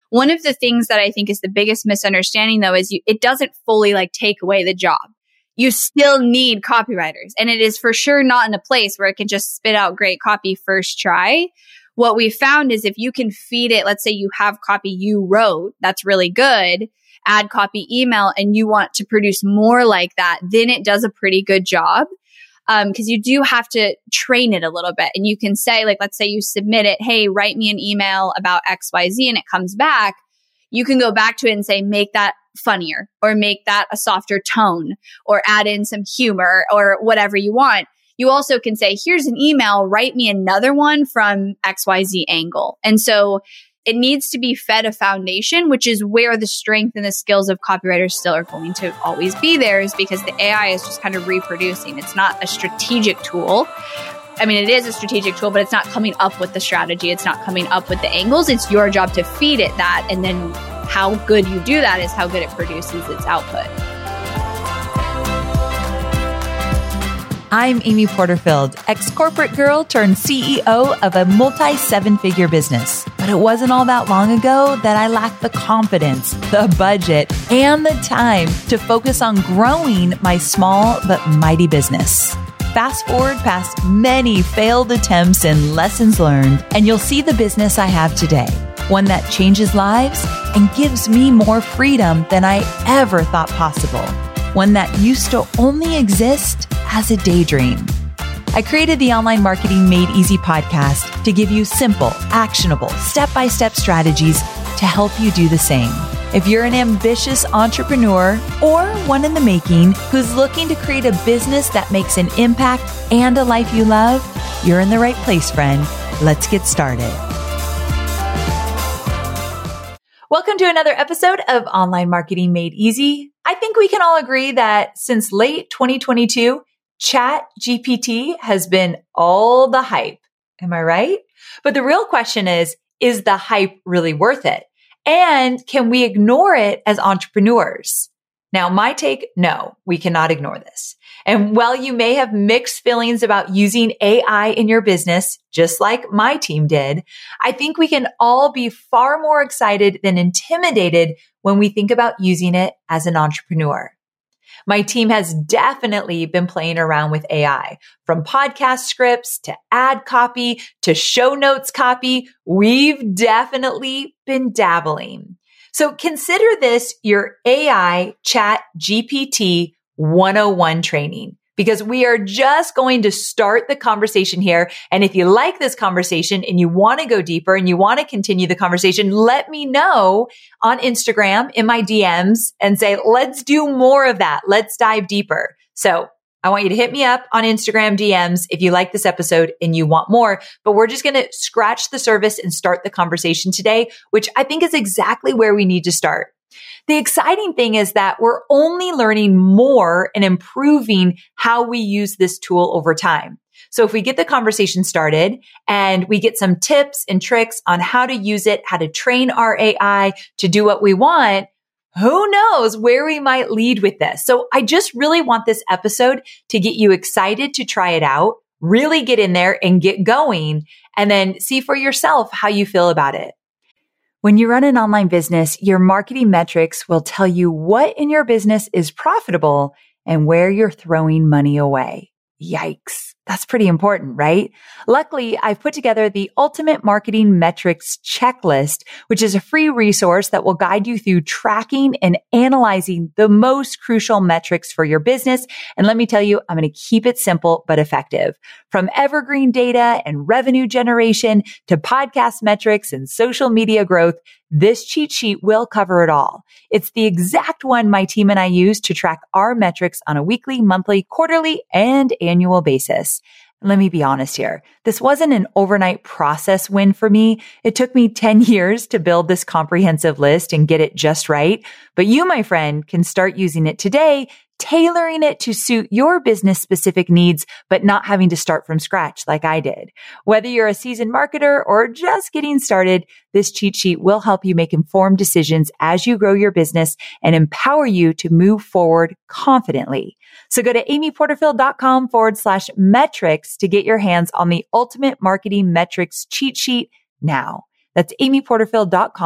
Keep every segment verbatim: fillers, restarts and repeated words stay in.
One of the things that I think is the biggest misunderstanding though is you, it doesn't fully like take away the job. You still need copywriters, and it is for sure not in a place where it can just spit out great copy first try. What we found is if you can feed it, let's say you have copy you wrote, that's really good, add copy email, and you want to produce more like that, then it does a pretty good job. Um, cause you do have to train it a little bit, and you can say, like, let's say you submit it, hey, write me an email about X Y Z, and it comes back. You can go back to it and say, make that funnier, or make that a softer tone, or add in some humor, or whatever you want. You also can say, here's an email, write me another one from X Y Z angle. And so it needs to be fed a foundation, which is where the strength and the skills of copywriters still are going to always be there, is because the A I is just kind of reproducing. It's not a strategic tool. I mean, it is a strategic tool, but it's not coming up with the strategy. It's not coming up with the angles. It's your job to feed it that. And then how good you do that is how good it produces its output. I'm Amy Porterfield, ex-corporate girl turned C E O of a multi-seven-figure business. But it wasn't all that long ago that I lacked the confidence, the budget, and the time to focus on growing my small but mighty business. Fast forward past many failed attempts and lessons learned, and you'll see the business I have today. One that changes lives and gives me more freedom than I ever thought possible. One that used to only exist as a daydream. I created the Online Marketing Made Easy podcast to give you simple, actionable, step-by-step strategies to help you do the same. If you're an ambitious entrepreneur or one in the making who's looking to create a business that makes an impact and a life you love, you're in the right place, friend. Let's get started. Welcome to another episode of Online Marketing Made Easy. I think we can all agree that since late twenty twenty-two, Chat G P T has been all the hype. Am I right? But the real question is, is the hype really worth it? And can we ignore it as entrepreneurs? Now, my take, no, we cannot ignore this. And while you may have mixed feelings about using A I in your business, just like my team did, I think we can all be far more excited than intimidated when we think about using it as an entrepreneur. My team has definitely been playing around with A I, from podcast scripts to ad copy to show notes copy. We've definitely been dabbling. So consider this your A I Chat G P T one oh one training, because we are just going to start the conversation here. And if you like this conversation and you want to go deeper and you want to continue the conversation, let me know on Instagram in my D Ms and say, let's do more of that. Let's dive deeper. So I want you to hit me up on Instagram D Ms if you like this episode and you want more, but we're just going to scratch the surface and start the conversation today, which I think is exactly where we need to start. The exciting thing is that we're only learning more and improving how we use this tool over time. So if we get the conversation started and we get some tips and tricks on how to use it, how to train our A I to do what we want, who knows where we might lead with this. So I just really want this episode to get you excited to try it out, really get in there and get going, and then see for yourself how you feel about it. When you run an online business, your marketing metrics will tell you what in your business is profitable and where you're throwing money away. Yikes. That's pretty important, right? Luckily, I've put together the Ultimate Marketing Metrics Checklist, which is a free resource that will guide you through tracking and analyzing the most crucial metrics for your business. And let me tell you, I'm going to keep it simple but effective. From evergreen data and revenue generation to podcast metrics and social media growth, this cheat sheet will cover it all. It's the exact one my team and I use to track our metrics on a weekly, monthly, quarterly, and annual basis. And let me be honest here. This wasn't an overnight process win for me. It took me ten years to build this comprehensive list and get it just right. But you, my friend, can start using it today, tailoring it to suit your business specific needs, but not having to start from scratch like I did. Whether you're a seasoned marketer or just getting started, this cheat sheet will help you make informed decisions as you grow your business and empower you to move forward confidently. So go to amyporterfield.com forward slash metrics to get your hands on the Ultimate Marketing Metrics cheat sheet now. That's amyporterfield.com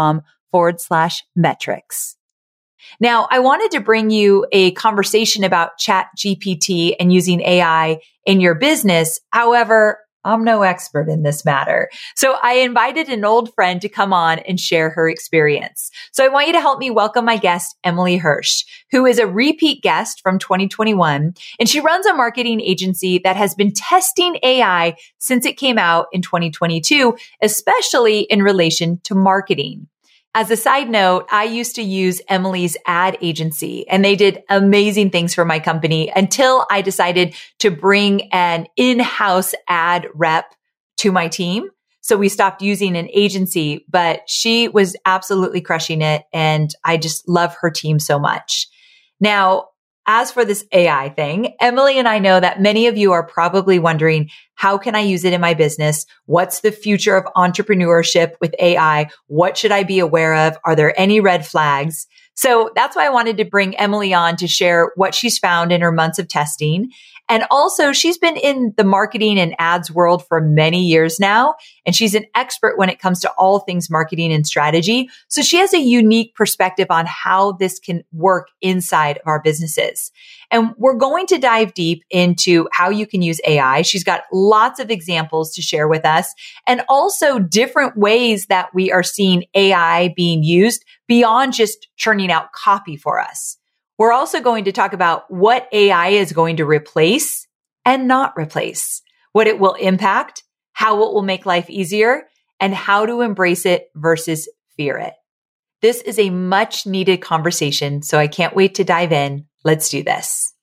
forward slash metrics. Now, I wanted to bring you a conversation about ChatGPT and using A I in your business. However, I'm no expert in this matter. So I invited an old friend to come on and share her experience. So I want you to help me welcome my guest, Emily Hirsch, who is a repeat guest from twenty twenty-one. And she runs a marketing agency that has been testing A I since it came out in twenty twenty-two, especially in relation to marketing. As a side note, I used to use Emily's ad agency and they did amazing things for my company until I decided to bring an in-house ad rep to my team. So we stopped using an agency, but she was absolutely crushing it. And I just love her team so much. Now, as for this A I thing, Emily and I know that many of you are probably wondering, how can I use it in my business? What's the future of entrepreneurship with A I? What should I be aware of? Are there any red flags? So that's why I wanted to bring Emily on to share what she's found in her months of testing. And also, she's been in the marketing and ads world for many years now, and she's an expert when it comes to all things marketing and strategy. So she has a unique perspective on how this can work inside of our businesses. And we're going to dive deep into how you can use A I. She's got lots of examples to share with us, and also different ways that we are seeing A I being used beyond just churning out copy for us. We're also going to talk about what A I is going to replace and not replace, what it will impact, how it will make life easier, and how to embrace it versus fear it. This is a much needed conversation, so I can't wait to dive in. Let's do this.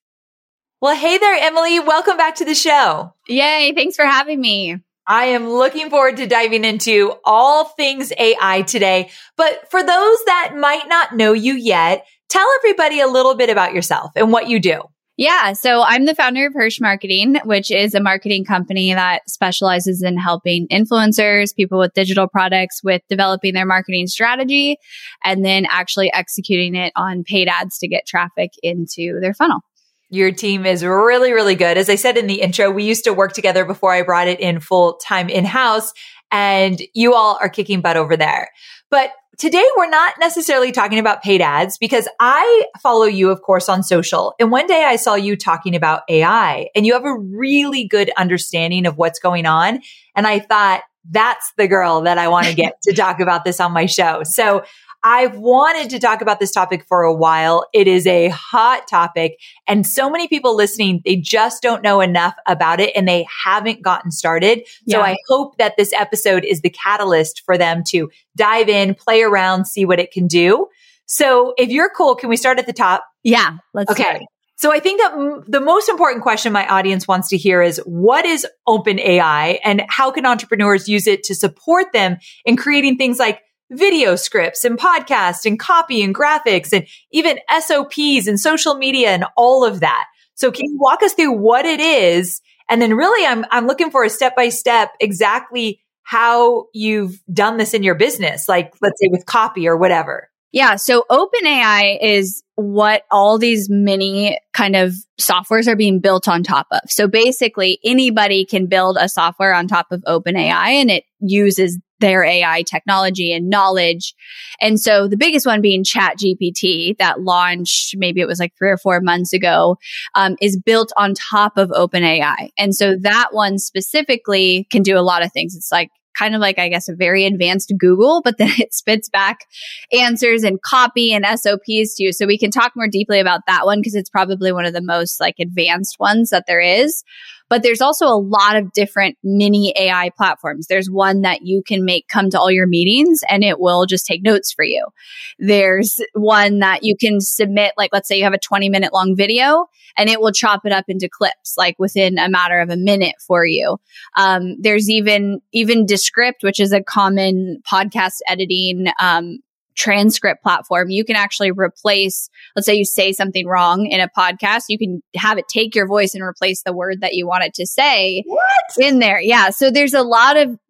Well, hey there, Emily. Welcome back to the show. Yay. Thanks for having me. I am looking forward to diving into all things A I today. But for those that might not know you yet, tell everybody a little bit about yourself and what you do. Yeah. So I'm the founder of Hirsch Marketing, which is a marketing company that specializes in helping influencers, people with digital products with developing their marketing strategy and then actually executing it on paid ads to get traffic into their funnel. Your team is really, really good. As I said in the intro, we used to work together before I brought it in full time in-house, and you all are kicking butt over there. But today we're not necessarily talking about paid ads because I follow you, of course, on social. And one day I saw you talking about A I and you have a really good understanding of what's going on. And I thought, that's the girl that I want to get to talk about this on my show. So I've wanted to talk about this topic for a while. It is a hot topic and so many people listening, they just don't know enough about it and they haven't gotten started. Yeah. So I hope that this episode is the catalyst for them to dive in, play around, see what it can do. So if you're cool, can we start at the top? Yeah, let's okay. start. So I think that m- the most important question my audience wants to hear is, what is OpenAI and how can entrepreneurs use it to support them in creating things like video scripts and podcasts and copy and graphics and even S O Ps and social media and all of that. So can you walk us through what it is? And then really I'm, I'm looking for a step-by-step exactly how you've done this in your business, like let's say with copy or whatever. Yeah. So OpenAI is what all these mini kind of softwares are being built on top of. So basically anybody can build a software on top of OpenAI and it uses their A I technology and knowledge. And so the biggest one being ChatGPT that launched, maybe it was like three or four months ago, um, is built on top of OpenAI. And so that one specifically can do a lot of things. It's like kind of like, I guess, a very advanced Google, but then it spits back answers and copy and S O Ps to you. So we can talk more deeply about that one because it's probably one of the most like advanced ones that there is. But there's also a lot of different mini A I platforms. There's one that you can make come to all your meetings and it will just take notes for you. There's one that you can submit, like let's say you have a twenty minute long video and it will chop it up into clips like within a matter of a minute for you. Um, there's even, even Descript, which is a common podcast editing, um, transcript platform. You can actually replace, let's say you say something wrong in a podcast, you can have it take your voice and replace the word that you want it to say what? in there. Yeah. So there's a lot of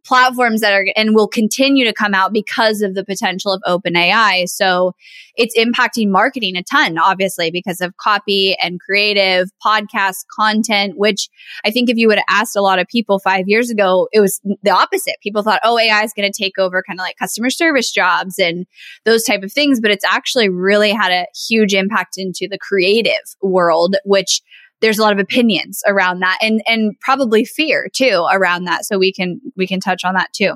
platforms that are and will continue to come out because of the potential of OpenAI. So it's impacting marketing a ton, obviously, because of copy and creative podcast content, which I think if you would have asked a lot of people five years ago, it was the opposite. People thought, oh, A I is going to take over kind of like customer service jobs and those type of things. But it's actually really had a huge impact into the creative world, which there's a lot of opinions around that and, and probably fear too around that. So we can, we can touch on that too.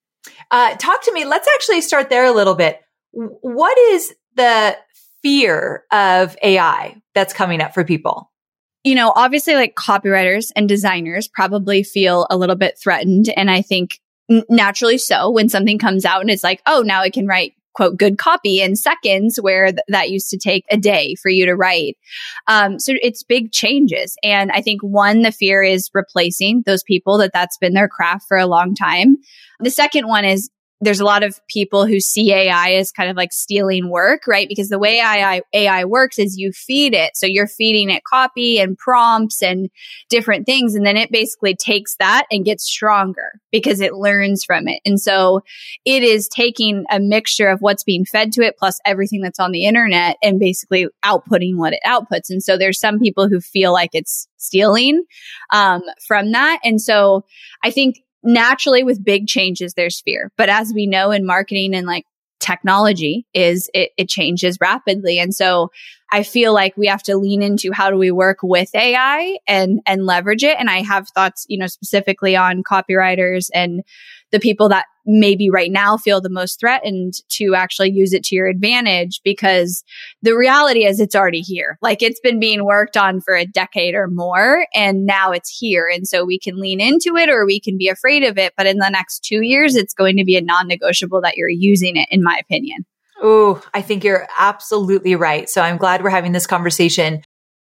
Uh, talk to me. Let's actually start there a little bit. What is the fear of A I that's coming up for people? You know, obviously like copywriters and designers probably feel a little bit threatened. And I think naturally so when something comes out and it's like, oh, now I can write quote, good copy in seconds where th- that used to take a day for you to write. Um, so it's big changes. And I think one, the fear is replacing those people that that's been their craft for a long time. The second one is there's a lot of people who see A I as kind of like stealing work, right? Because the way A I, A I works is you feed it. So you're feeding it copy and prompts and different things. And then it basically takes that and gets stronger because it learns from it. And so it is taking a mixture of what's being fed to it plus everything that's on the internet and basically outputting what it outputs. And so there's some people who feel like it's stealing um, from that. And so I think naturally with big changes, there's fear. But as we know in marketing and like technology is it, it changes rapidly. And so I feel like we have to lean into how do we work with A I and, and leverage it. And I have thoughts, you know, specifically on copywriters and the people that maybe right now feel the most threatened to actually use it to your advantage, because the reality is it's already here. Like it's been being worked on for a decade or more and now it's here. And so we can lean into it or we can be afraid of it. But in the next two years, it's going to be a non-negotiable that you're using it, in my opinion. Oh, I think you're absolutely right. So I'm glad we're having this conversation.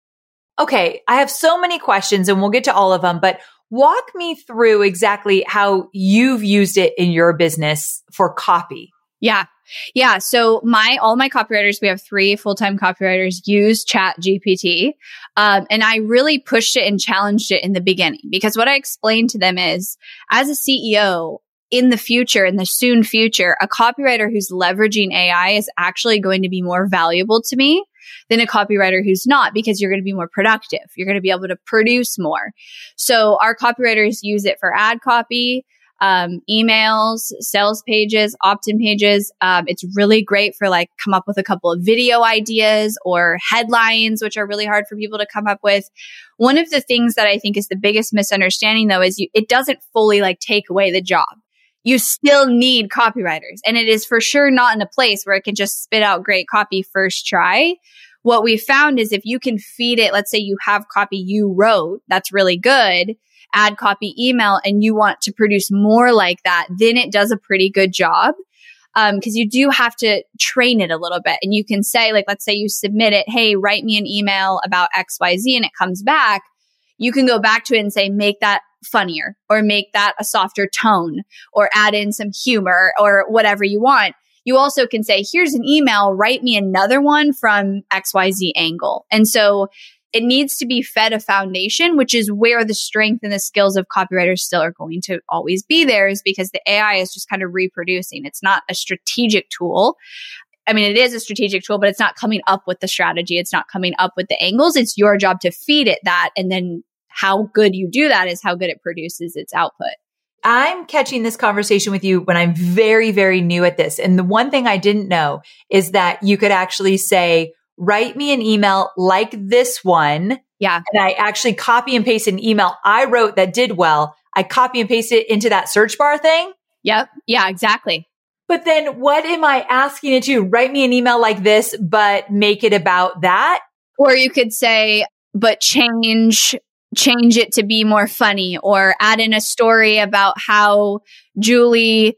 Okay, I have so many questions and we'll get to all of them, but walk me through exactly how you've used it in your business for copy. Yeah. Yeah. So my, all my copywriters, we have three full-time copywriters use Chat G P T. Um, and I really pushed it and challenged it in the beginning because what I explained to them is as a C E O, in the future, in the soon future, a copywriter who's leveraging A I is actually going to be more valuable to me than a copywriter who's not, because you're going to be more productive. You're going to be able to produce more. So our copywriters use it for ad copy, um, emails, sales pages, opt-in pages. Um, it's really great for like come up with a couple of video ideas or headlines, which are really hard for people to come up with. One of the things that I think is the biggest misunderstanding though, is you, it doesn't fully like take away the job. You still need copywriters. And it is for sure not in a place where it can just spit out great copy first try. What we found is if you can feed it, let's say you have copy you wrote, that's really good, ad copy email, and you want to produce more like that, then it does a pretty good job. Um, cause you do have to train it a little bit. And you can say, like, let's say you submit it, hey, write me an email about X Y Z, and it comes back. You can go back to it and say, make that funnier or make that a softer tone or add in some humor or whatever you want. You also can say, here's an email, write me another one from X Y Z angle. And so it needs to be fed a foundation, which is where the strength and the skills of copywriters still are going to always be there, is because the A I is just kind of reproducing. It's not a strategic tool. I mean, it is a strategic tool, but it's not coming up with the strategy. It's not coming up with the angles. It's your job to feed it that. And then how good you do that is how good it produces its output. I'm catching this conversation with you when I'm very, very new at this. And the one thing I didn't know is that you could actually say, write me an email like this one. Yeah. And I actually copy and paste an email I wrote that did well. I copy and paste it into that search bar thing. Yep. Yeah, exactly. But then what am I asking it to? Write me an email like this, but make it about that? Or you could say, but change change it to be more funny, or add in a story about how Julie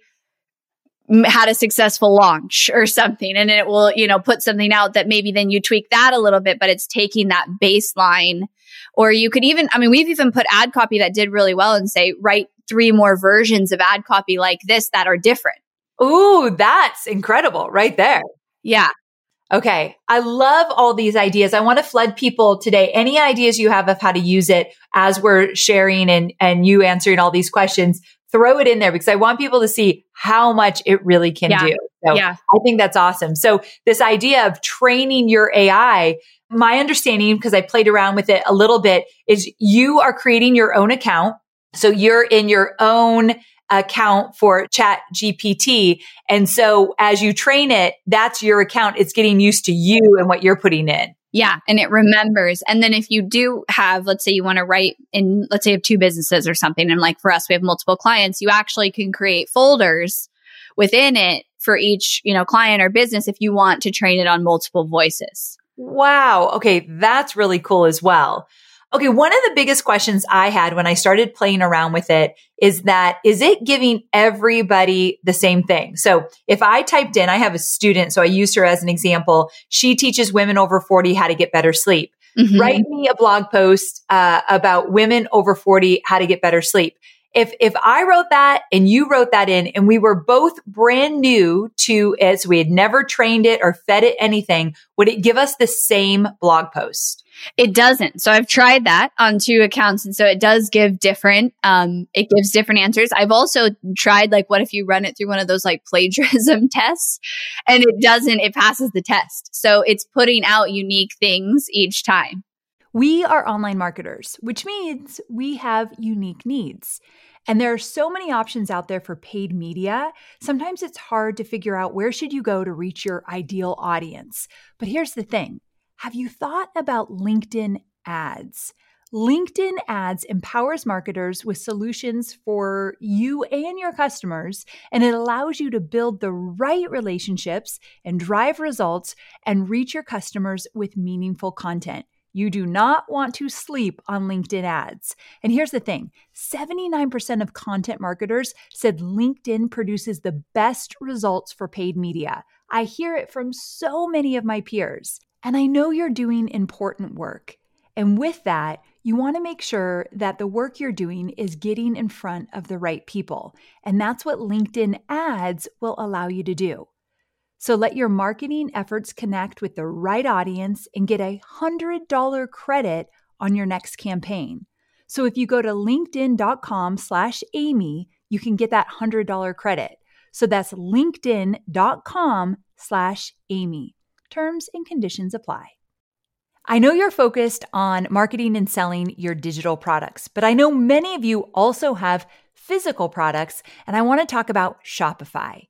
had a successful launch or something. And it will, you know, put something out that maybe then you tweak that a little bit, but it's taking that baseline. Or you could even, I mean, we've even put ad copy that did really well and say, write three more versions of ad copy like this that are different. Ooh, that's incredible right there. Yeah. Okay. I love all these ideas. I want to flood people today. Any ideas you have of how to use it as we're sharing and, and you answering all these questions, throw it in there because I want people to see how much it really can yeah. do. So yeah. I think that's awesome. So this idea of training your A I, my understanding, because I played around with it a little bit, is you are creating your own account. So you're in your own account for Chat G P T. And so as you train it, that's your account. It's getting used to you and what you're putting in. Yeah. And it remembers. And then if you do have, let's say you want to write in, let's say you have two businesses or something. And like for us, we have multiple clients. You actually can create folders within it for each, you know, client or business if you want to train it on multiple voices. Wow. Okay. That's really cool as well. Okay. One of the biggest questions I had when I started playing around with it is that, is it giving everybody the same thing? So if I typed in, I have a student, so I used her as an example. She teaches women over forty how to get better sleep. Mm-hmm. Write me a blog post uh, about women over forty, how to get better sleep. If, if I wrote that and you wrote that in and we were both brand new to it, so we had never trained it or fed it anything, would it give us the same blog post? It doesn't. So I've tried that on two accounts. And so it does give different, um, it gives different answers. I've also tried, like, what if you run it through one of those like plagiarism tests and it doesn't, it passes the test. So it's putting out unique things each time. We are online marketers, which means we have unique needs. And there are so many options out there for paid media. Sometimes it's hard to figure out where should you go to reach your ideal audience. But here's the thing. Have you thought about LinkedIn ads? LinkedIn ads empowers marketers with solutions for you and your customers, and it allows you to build the right relationships and drive results and reach your customers with meaningful content. You do not want to sleep on LinkedIn ads. And here's the thing, seventy-nine percent of content marketers said LinkedIn produces the best results for paid media. I hear it from so many of my peers. And I know you're doing important work. And with that, you want to make sure that the work you're doing is getting in front of the right people. And that's what LinkedIn ads will allow you to do. So let your marketing efforts connect with the right audience and get a one hundred dollars credit on your next campaign. So if you go to linkedin.com slash Amy, you can get that one hundred dollars credit. So that's linkedin.com slash Amy. Terms and conditions apply. I know you're focused on marketing and selling your digital products, but I know many of you also have physical products, and I want to talk about Shopify.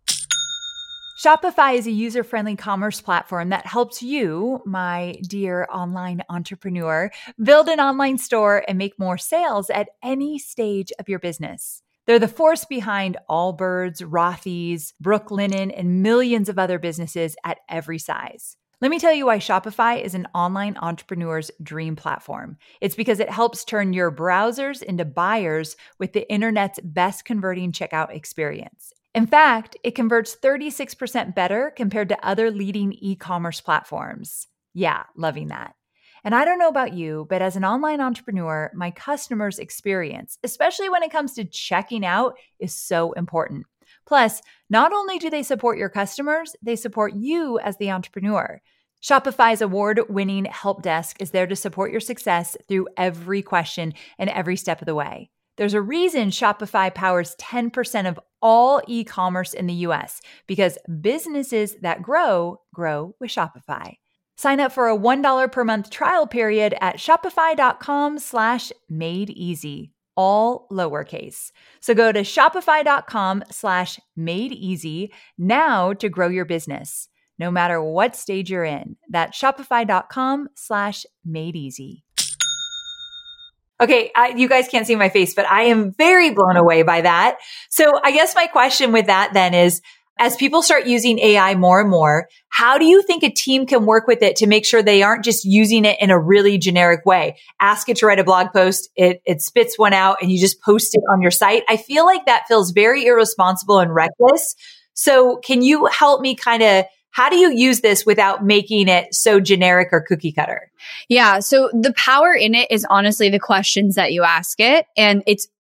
Shopify is a user-friendly commerce platform that helps you, my dear online entrepreneur, build an online store and make more sales at any stage of your business. They're the force behind Allbirds, Rothy's, Brooklinen, and millions of other businesses at every size. Let me tell you why Shopify is an online entrepreneur's dream platform. It's because it helps turn your browsers into buyers with the internet's best converting checkout experience. In fact, it converts thirty-six percent better compared to other leading e-commerce platforms. Yeah, loving that. And I don't know about you, but as an online entrepreneur, my customers' experience, especially when it comes to checking out, is so important. Plus, not only do they support your customers, they support you as the entrepreneur. Shopify's award-winning help desk is there to support your success through every question and every step of the way. There's a reason Shopify powers ten percent of all e-commerce in the U S because businesses that grow, grow with Shopify. Sign up for a one dollar per month trial period at shopify.com slash made easy, all lowercase. So go to shopify.com slash made easy now to grow your business, no matter what stage you're in. That's shopify.com slash made easy. Okay, I, you guys can't see my face, but I am very blown away by that. So I guess my question with that then is, as people start using A I more and more, how do you think a team can work with it to make sure they aren't just using it in a really generic way? Ask it to write a blog post, it, it spits one out, and you just post it on your site. I feel like that feels very irresponsible and reckless. So can you help me kind of, how do you use this without making it so generic or cookie cutter? Yeah. So the power in it is honestly the questions that you ask it. And it's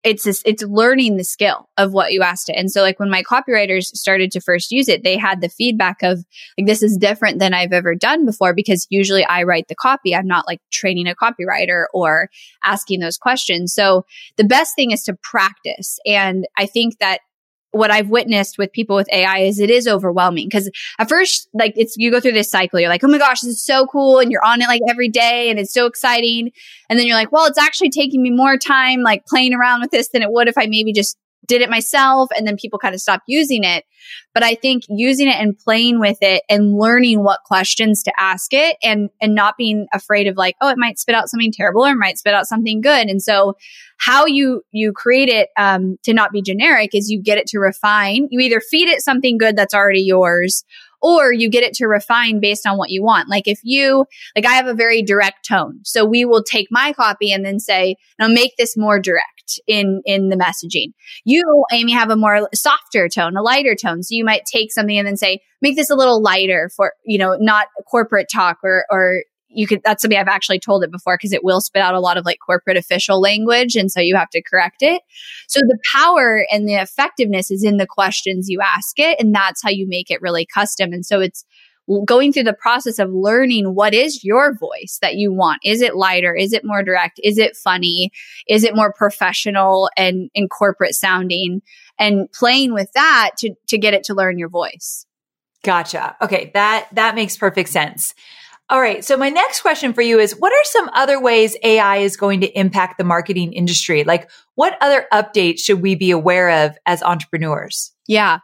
it's this, it's learning the skill of what you asked it. And so like when my copywriters started to first use it, they had the feedback of like, this is different than I've ever done before, because usually I write the copy. I'm not like training a copywriter or asking those questions. So the best thing is to practice. And I think that what I've witnessed with people with A I is it is overwhelming, because at first, like it's, you go through this cycle. You're like, oh my gosh, this is so cool. And you're on it like every day and it's so exciting. And then you're like, well, it's actually taking me more time like playing around with this than it would if I maybe just did it myself. And then people kind of stop using it. But I think using it and playing with it and learning what questions to ask it, and, and not being afraid of like, oh, it might spit out something terrible or it might spit out something good. And so how you, you create it, um, to not be generic is you get it to refine. You either feed it something good that's already yours, or you get it to refine based on what you want. Like if you, like I have a very direct tone. So we will take my copy and then say, now make this more direct in, in the messaging. You, Amy, have a more softer tone, a lighter tone. So you might take something and then say, make this a little lighter for, you know, not corporate talk, or, or you could, that's something I've actually told it before, because it will spit out a lot of like corporate official language. And so you have to correct it. So the power and the effectiveness is in the questions you ask it. And that's how you make it really custom. And so it's going through the process of learning what is your voice that you want. Is it lighter? Is it more direct? Is it funny? Is it more professional and, and corporate sounding? And playing with that to, to get it to learn your voice. Gotcha. Okay. That, that makes perfect sense. All right. So my next question for you is, what are some other ways A I is going to impact the marketing industry? Like what other updates should we be aware of as entrepreneurs? Yeah.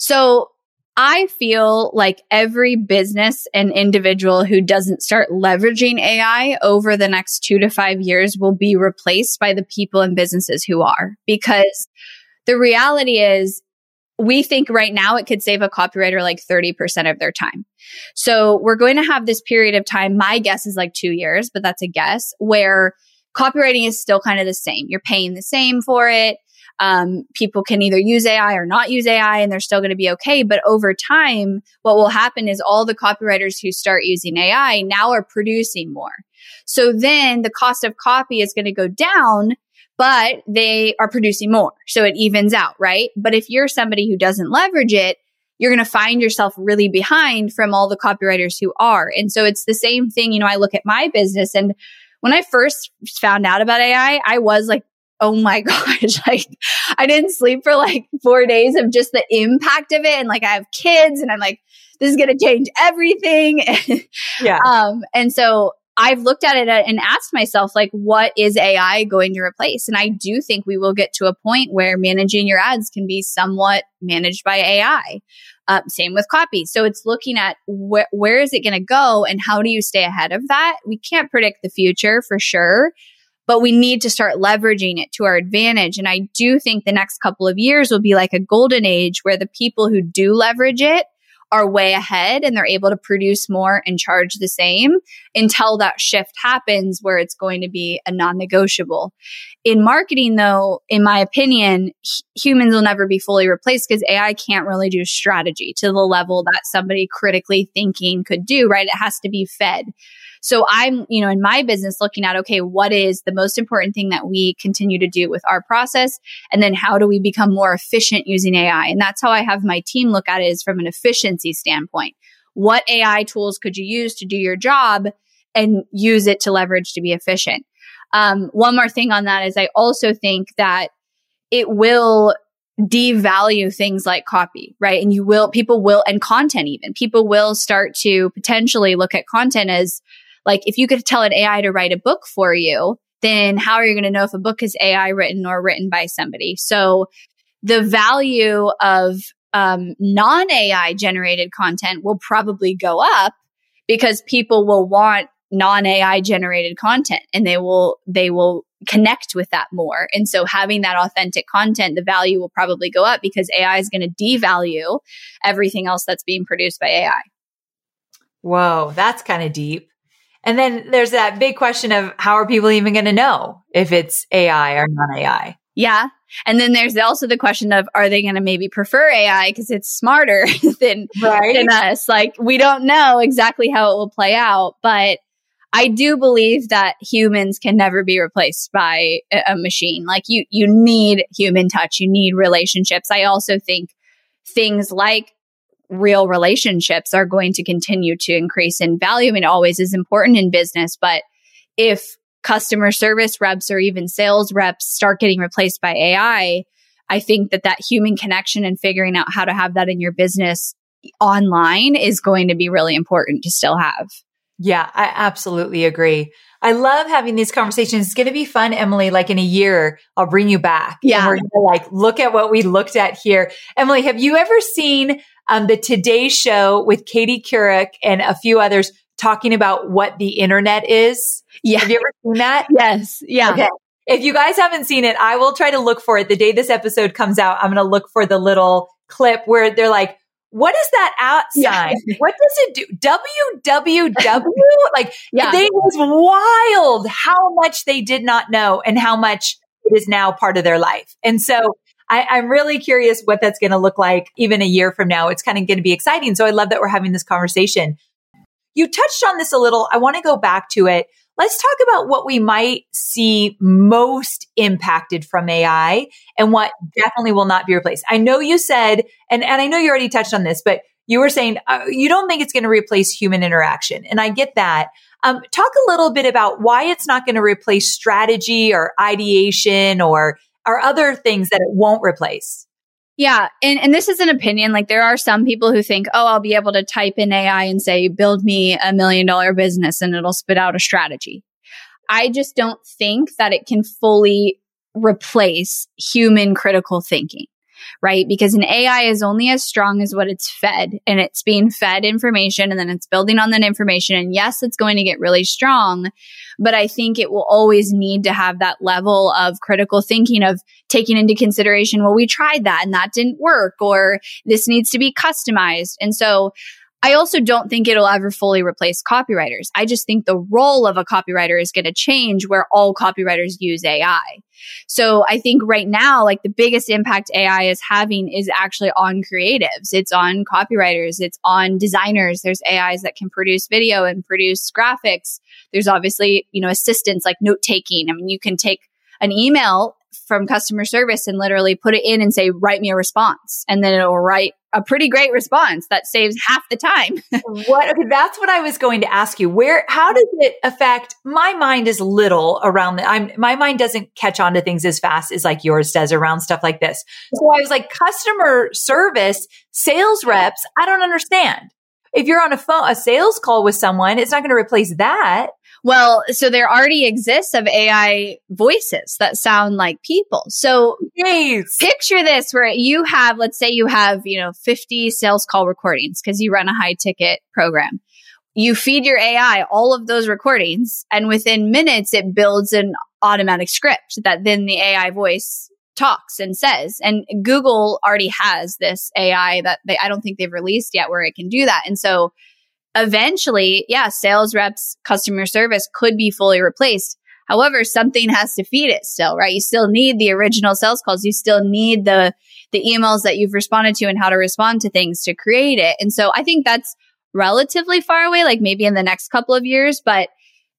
So I feel like every business and individual who doesn't start leveraging A I over the next two to five years will be replaced by the people and businesses who are. Because the reality is, we think right now it could save a copywriter like thirty percent of their time. So we're going to have this period of time, my guess is like two years, but that's a guess, where copywriting is still kind of the same. You're paying the same for it. Um, people can either use A I or not use A I, and they're still going to be okay. But over time, what will happen is all the copywriters who start using A I now are producing more. So then the cost of copy is going to go down, but they are producing more. So it evens out, right? But if you're somebody who doesn't leverage it, you're going to find yourself really behind from all the copywriters who are. And so it's the same thing. You know, I look at my business, and when I first found out about A I, I was like, oh my gosh, like I didn't sleep for like four days of just the impact of it. And like I have kids and I'm like, this is going to change everything. Yeah. Um, and so I've looked at it and asked myself, like, what is A I going to replace? And I do think we will get to a point where managing your ads can be somewhat managed by A I. Uh, same with copy. So it's looking at wh- where is it going to go and how do you stay ahead of that? We can't predict the future for sure, but we need to start leveraging it to our advantage. And I do think the next couple of years will be like a golden age where the people who do leverage it are way ahead and they're able to produce more and charge the same until that shift happens where it's going to be a non-negotiable. In marketing, though, in my opinion, h- humans will never be fully replaced because A I can't really do strategy to the level that somebody critically thinking could do, right? It has to be fed. So I'm, you know, in my business looking at, okay, what is the most important thing that we continue to do with our process? And then how do we become more efficient using A I? And that's how I have my team look at it, is from an efficiency standpoint. What A I tools could you use to do your job and use it to leverage to be efficient? Um, one more thing on that is I also think that it will devalue things like copy, right? And you will, people will, and content even, people will start to potentially look at content as, like, if you could tell an A I to write a book for you, then how are you going to know if a book is A I written or written by somebody? So the value of um, non-A I generated content will probably go up because people will want non-A I generated content and they will, they will connect with that more. And so having that authentic content, the value will probably go up because A I is going to devalue everything else that's being produced by A I. Whoa, that's kind of deep. And then there's that big question of how are people even going to know if it's A I or non-A I? Yeah. And then there's also the question of, are they going to maybe prefer A I because it's smarter than, right. than us? Like, we don't know exactly how it will play out, but I do believe that humans can never be replaced by a, a machine. Like you, you need human touch. You need relationships. I also think things like real relationships are going to continue to increase in value. I mean, it always is important in business, but if customer service reps or even sales reps start getting replaced by A I, I think that that human connection and figuring out how to have that in your business online is going to be really important to still have. Yeah, I absolutely agree. I love having these conversations. It's going to be fun, Emily. Like in a year, I'll bring you back. Yeah. And we're going to like look at what we looked at here. Emily, have you ever seen um, the Today Show with Katie Couric and a few others talking about what the internet is? Yeah. Have you ever seen that? Yes. Yeah. Okay. If you guys haven't seen it, I will try to look for it. The day this episode comes out, I'm going to look for the little clip where they're like, what is that out sign? Yeah. What does it do? W W W? Like, yeah. It was wild how much they did not know and how much it is now part of their life. And so I, I'm really curious what that's going to look like even a year from now. It's kind of going to be exciting. So I love that we're having this conversation. You touched on this a little. I want to go back to it. Let's talk about what we might see most impacted from A I and what definitely will not be replaced. I know you said, and, and I know you already touched on this, but you were saying uh, you don't think it's going to replace human interaction. And I get that. Um, talk a little bit about why it's not going to replace strategy or ideation or, or other things that it won't replace. Yeah. And, and this is an opinion. Like there are some people who think, oh, I'll be able to type in A I and say, build me a million dollar business and it'll spit out a strategy. I just don't think that it can fully replace human critical thinking, right? Because an A I is only as strong as what it's fed, and it's being fed information and then it's building on that information. And yes, it's going to get really strong, but I think it will always need to have that level of critical thinking of taking into consideration, well, we tried that and that didn't work, or this needs to be customized. And so I also don't think it'll ever fully replace copywriters. I just think the role of a copywriter is going to change where all copywriters use A I. So I think right now, like the biggest impact A I is having is actually on creatives. It's on copywriters. It's on designers. There's A Is that can produce video and produce graphics. There's obviously, you know, assistants like note taking. I mean, you can take an email from customer service and literally put it in and say, write me a response. And then it'll write a pretty great response that saves half the time. What? Okay, that's what I was going to ask you. Where, how does it affect, my mind is little around the, I'm, my mind doesn't catch on to things as fast as like yours does around stuff like this. So I was like, customer service, sales reps, I don't understand. If you're on a phone, a sales call with someone, it's not going to replace that. Well, so there already exists of A I voices that sound like people. So yes. Picture this where you have, let's say you have, you know, fifty sales call recordings because you run a high ticket program. You feed your A I all of those recordings, and within minutes, it builds an automatic script that then the A I voice talks and says. And Google already has this A I that they, I don't think they've released yet where it can do that. And so eventually, yeah, sales reps, customer service could be fully replaced. However, something has to feed it still, right? You still need the original sales calls. You still need the, the emails that you've responded to and how to respond to things to create it. And so I think that's relatively far away, like maybe in the next couple of years, but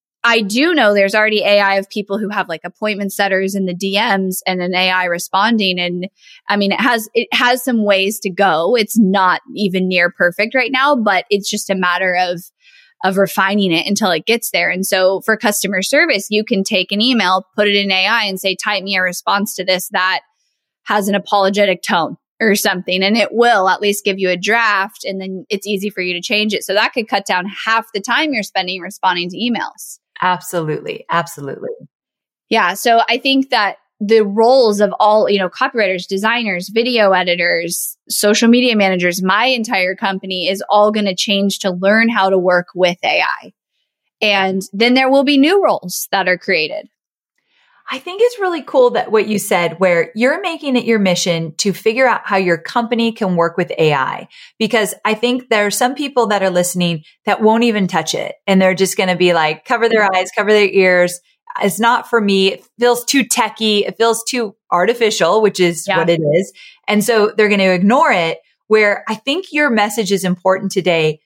I do know there's already A I of people who have like appointment setters in the D Ms and an A I responding. And I mean, it has, it has some ways to go. It's not even near perfect right now, but it's just a matter of, of refining it until it gets there. And so for customer service, you can take an email, put it in A I and say, type me a response to this that has an apologetic tone or something. And it will at least give you a draft, and then it's easy for you to change it. So that could cut down half the time you're spending responding to emails. Absolutely. Absolutely. Yeah. So I think that the roles of all, you know, copywriters, designers, video editors, social media managers, my entire company is all going to change to learn how to work with A I. And then there will be new roles that are created. I think it's really cool that what you said, where you're making it your mission to figure out how your company can work with A I, because I think there are some people that are listening that won't even touch it. And they're just going to be like, cover their eyes, cover their ears. It's not for me. It feels too techie. It feels too artificial, which is yeah. what it is. And so they're going to ignore it, where I think your message is important today.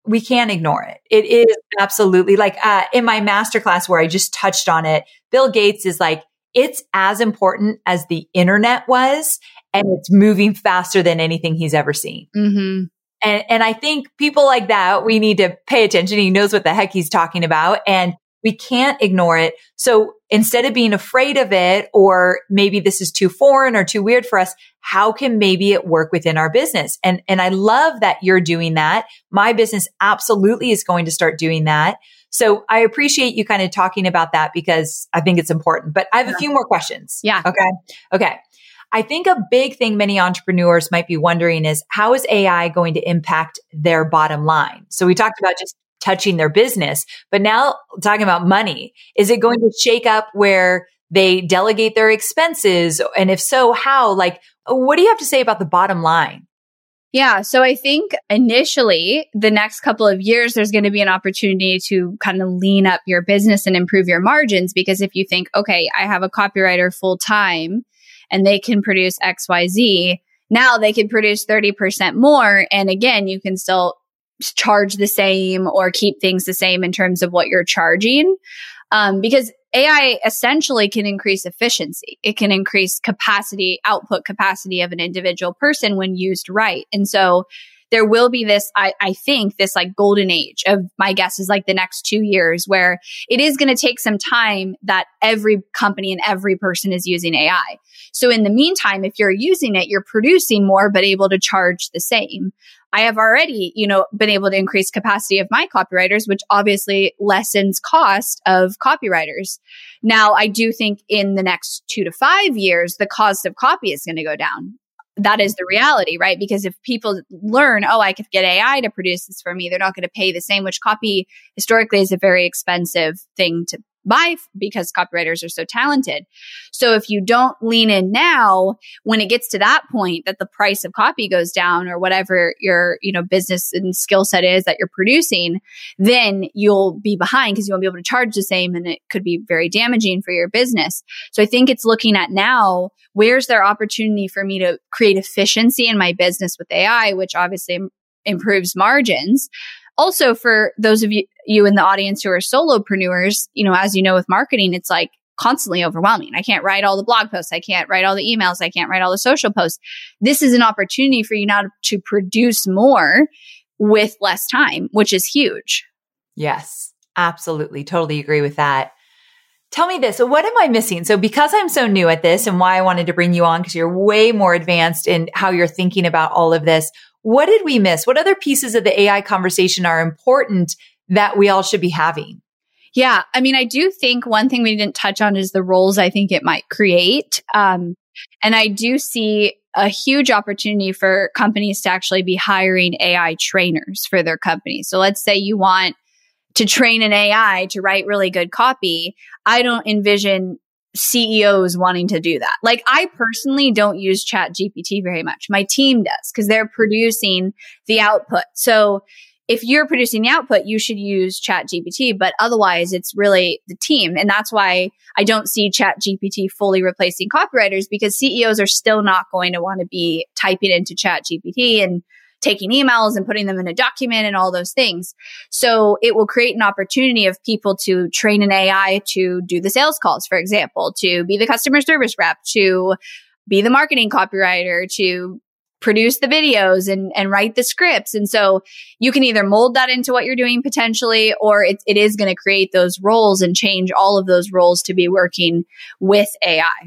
we can't ignore it. It is absolutely like uh, in my masterclass where I just touched on it, Bill Gates is like, it's as important as the internet was, and it's moving faster than anything he's ever seen. Mm-hmm. And, and I think people like that, we need to pay attention. He knows what the heck he's talking about, and we can't ignore it. So instead of being afraid of it, or maybe this is too foreign or too weird for us, how can maybe it work within our business? And, and I love that you're doing that. My business absolutely is going to start doing that. So I appreciate you kind of talking about that because I think it's important, but I have a few more questions. Yeah. Okay. Okay. I think a big thing many entrepreneurs might be wondering is, how is A I going to impact their bottom line? So we talked about just touching their business, but now talking about money. Is it going to shake up where they delegate their expenses? And if so, how? Like, what do you have to say about the bottom line? Yeah. So I think initially the next couple of years, there's going to be an opportunity to kind of lean up your business and improve your margins. Because if you think, okay, I have a copywriter full time and they can produce X Y Z, now they can produce thirty percent more. And again, you can still charge the same or keep things the same in terms of what you're charging. Um, because A I essentially can increase efficiency. It can increase capacity, output capacity of an individual person when used right. And so there will be this, I, I think, this like golden age of, my guess is like the next two years where it is going to take some time that every company and every person is using A I. So in the meantime, if you're using it, you're producing more, but able to charge the same. I have already, you know, been able to increase capacity of my copywriters, which obviously lessens cost of copywriters. Now, I do think in the next two to five years, the cost of copy is going to go down. That is the reality, right? Because if people learn, oh, I could get A I to produce this for me, they're not going to pay the same, which copy historically is a very expensive thing to buy because copywriters are so talented. So if you don't lean in now, when it gets to that point that the price of copy goes down or whatever your, you know, business and skill set is that you're producing, then you'll be behind because you won't be able to charge the same, and it could be very damaging for your business. So I think it's looking at now, where's there opportunity for me to create efficiency in my business with A I, which obviously im- improves margins. Also, for those of you, you in the audience who are solopreneurs, you know, as you know, with marketing, it's like constantly overwhelming. I can't write all the blog posts. I can't write all the emails. I can't write all the social posts. This is an opportunity for you now to produce more with less time, which is huge. Yes, absolutely. Totally agree with that. Tell me this. So what am I missing? So because I'm so new at this, and why I wanted to bring you on, because you're way more advanced in how you're thinking about all of this, what did we miss? What other pieces of the A I conversation are important that we all should be having? Yeah. I mean, I do think one thing we didn't touch on is the roles I think it might create. Um, and I do see a huge opportunity for companies to actually be hiring A I trainers for their company. So let's say you want to train an A I to write really good copy. I don't envision C E Os wanting to do that. Like, I personally don't use Chat G P T very much. My team does because they're producing the output. So if you're producing the output, you should use Chat G P T, but otherwise it's really the team. And that's why I don't see Chat G P T fully replacing copywriters, because C E Os are still not going to want to be typing into Chat G P T and taking emails and putting them in a document and all those things. So it will create an opportunity of people to train an A I to do the sales calls, for example, to be the customer service rep, to be the marketing copywriter, to produce the videos and, and write the scripts. And so you can either mold that into what you're doing potentially, or it, it is going to create those roles and change all of those roles to be working with A I.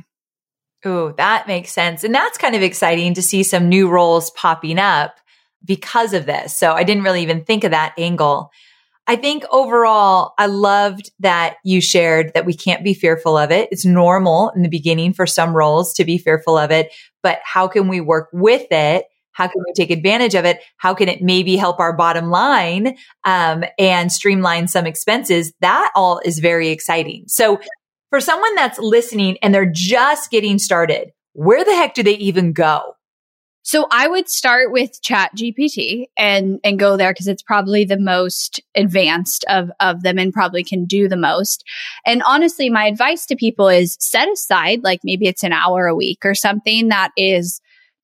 Oh, that makes sense. And that's kind of exciting to see some new roles popping up because of this. So I didn't really even think of that angle. I think overall, I loved that you shared that we can't be fearful of it. It's normal in the beginning for some roles to be fearful of it, but how can we work with it? How can we take advantage of it? How can it maybe help our bottom line um, and streamline some expenses? That all is very exciting. So for someone that's listening and they're just getting started, where the heck do they even go? So I would start with Chat G P T and, and go there because it's probably the most advanced of, of them and probably can do the most. And honestly, my advice to people is set aside, like maybe it's an hour a week or something that is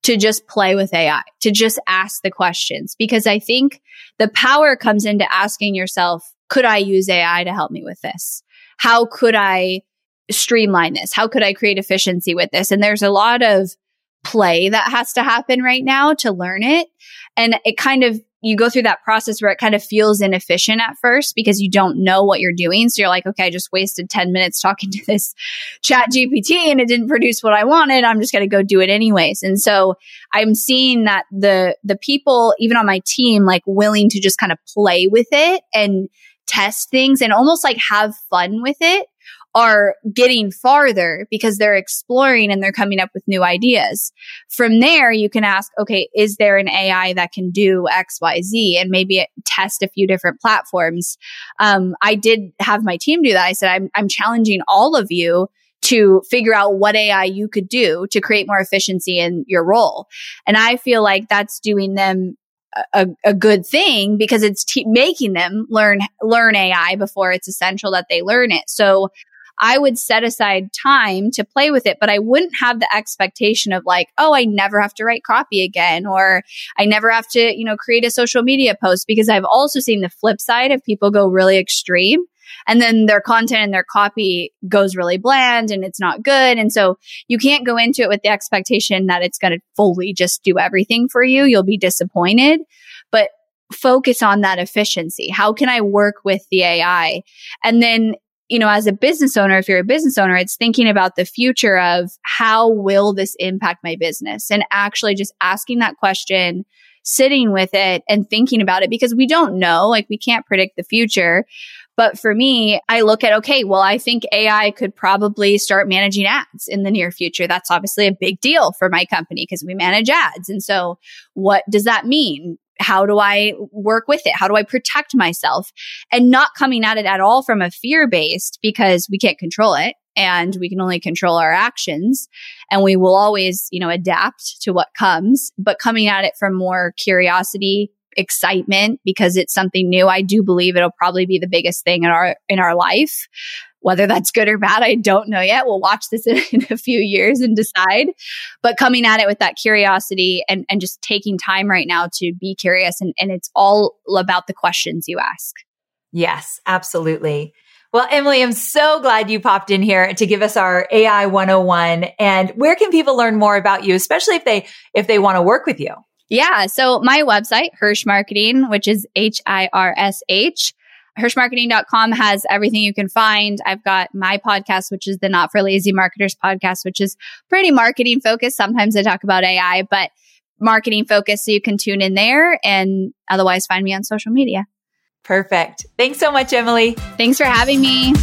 to just play with A I, to just ask the questions. Because I think the power comes into asking yourself, could I use A I to help me with this? How could I streamline this? How could I create efficiency with this? And there's a lot of play that has to happen right now to learn it. And it kind of, you go through that process where it kind of feels inefficient at first because you don't know what you're doing. So you're like, okay, I just wasted ten minutes talking to this Chat G P T and it didn't produce what I wanted. I'm just going to go do it anyways. And so I'm seeing that the, the people, even on my team, like willing to just kind of play with it and test things and almost like have fun with it, are getting farther because they're exploring and they're coming up with new ideas. From there, you can ask, okay, is there an A I that can do X, Y, Z? And maybe test a few different platforms. Um, I did have my team do that. I said, I'm, I'm challenging all of you to figure out what A I you could do to create more efficiency in your role. And I feel like that's doing them a, a good thing because it's t- making them learn, learn A I before it's essential that they learn it. So I would set aside time to play with it, but I wouldn't have the expectation of like, oh, I never have to write copy again, or I never have to, you know, create a social media post, because I've also seen the flip side of people go really extreme and then their content and their copy goes really bland and it's not good. And so you can't go into it with the expectation that it's going to fully just do everything for you. You'll be disappointed, but focus on that efficiency. How can I work with the A I? And then, you know, as a business owner, if you're a business owner, it's thinking about the future of how will this impact my business, and actually just asking that question, sitting with it and thinking about it, because we don't know, like we can't predict the future. But for me, I look at, okay, well, I think A I could probably start managing ads in the near future. That's obviously a big deal for my company because we manage ads. And so what does that mean? How do I work with it? How do I protect myself? And not coming at it at all from a fear-based, because we can't control it and we can only control our actions, and we will always, you know, adapt to what comes, but coming at it from more curiosity, excitement, because it's something new. I do believe it'll probably be the biggest thing in our, in our life. Whether that's good or bad, I don't know yet. We'll watch this in, in a few years and decide. But coming at it with that curiosity and, and just taking time right now to be curious. And, and it's all about the questions you ask. Yes, absolutely. Well, Emily, I'm so glad you popped in here to give us our A I one oh one. And where can people learn more about you, especially if they if they want to work with you? Yeah. So my website, Hirsch Marketing, which is H I R S H, hirsch marketing dot com, has everything you can find. I've got my podcast, which is the Not for Lazy Marketers podcast, which is pretty marketing focused. Sometimes I talk about A I, but marketing focused. So you can tune in there, and otherwise find me on social media. Perfect. Thanks so much, Emily. Thanks for having me.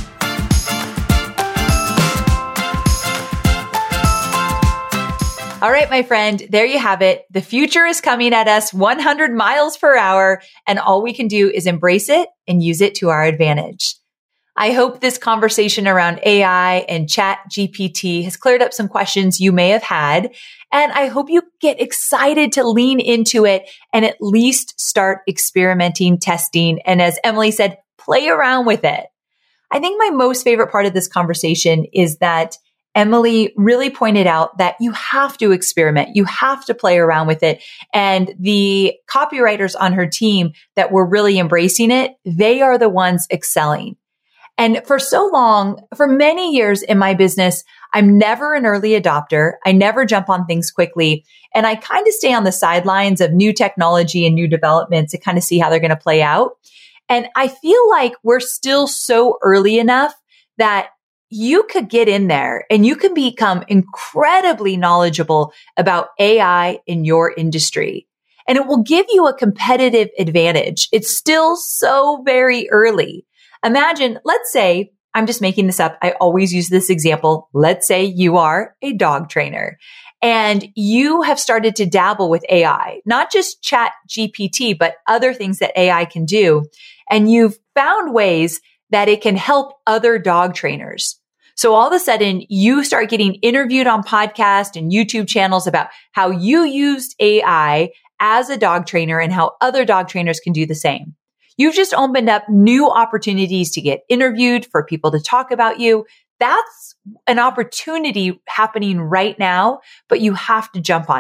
All right, my friend, there you have it. The future is coming at us one hundred miles per hour, and all we can do is embrace it and use it to our advantage. I hope this conversation around A I and Chat G P T has cleared up some questions you may have had, and I hope you get excited to lean into it and at least start experimenting, testing, and as Emily said, play around with it. I think my most favorite part of this conversation is that Emily really pointed out that you have to experiment. You have to play around with it. And the copywriters on her team that were really embracing it, they are the ones excelling. And for so long, for many years in my business, I'm never an early adopter. I never jump on things quickly. And I kind of stay on the sidelines of new technology and new developments to kind of see how they're going to play out. And I feel like we're still so early enough that you could get in there and you can become incredibly knowledgeable about A I in your industry. And it will give you a competitive advantage. It's still so very early. Imagine, let's say, I'm just making this up. I always use this example. Let's say you are a dog trainer and you have started to dabble with A I, not just Chat G P T, but other things that A I can do. And you've found ways that it can help other dog trainers. So all of a sudden you start getting interviewed on podcasts and YouTube channels about how you used A I as a dog trainer and how other dog trainers can do the same. You've just opened up new opportunities to get interviewed, for people to talk about you. That's an opportunity happening right now, but you have to jump on it.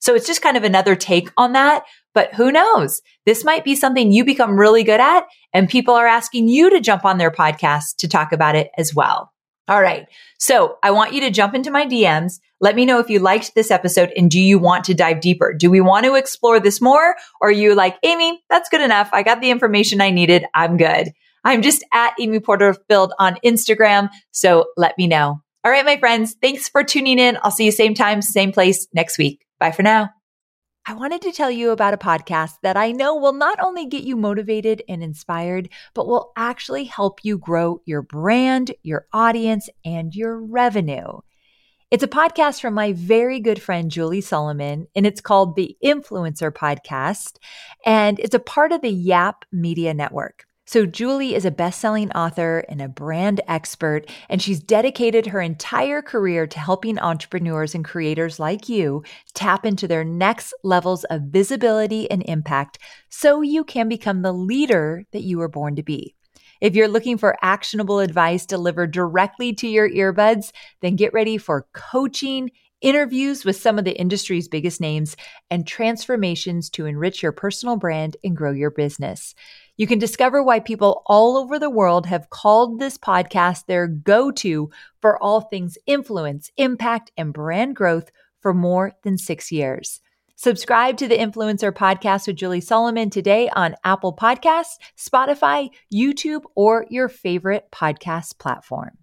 So it's just kind of another take on that. But who knows? This might be something you become really good at, and people are asking you to jump on their podcast to talk about it as well. All right. So I want you to jump into my D Ms. Let me know if you liked this episode and do you want to dive deeper? Do we want to explore this more? Or are you like, Amy, that's good enough. I got the information I needed. I'm good. I'm just at Amy Porterfield on Instagram. So let me know. All right, my friends. Thanks for tuning in. I'll see you same time, same place next week. Bye for now. I wanted to tell you about a podcast that I know will not only get you motivated and inspired, but will actually help you grow your brand, your audience, and your revenue. It's a podcast from my very good friend, Julie Solomon, and it's called the Influencer Podcast, and it's a part of the Yap Media Network. So Julie is a best-selling author and a brand expert, and she's dedicated her entire career to helping entrepreneurs and creators like you tap into their next levels of visibility and impact so you can become the leader that you were born to be. If you're looking for actionable advice delivered directly to your earbuds, then get ready for coaching, interviews with some of the industry's biggest names, and transformations to enrich your personal brand and grow your business. You can discover why people all over the world have called this podcast their go-to for all things influence, impact, and brand growth for more than six years. Subscribe to the Influencer Podcast with Julie Solomon today on Apple Podcasts, Spotify, YouTube, or your favorite podcast platform.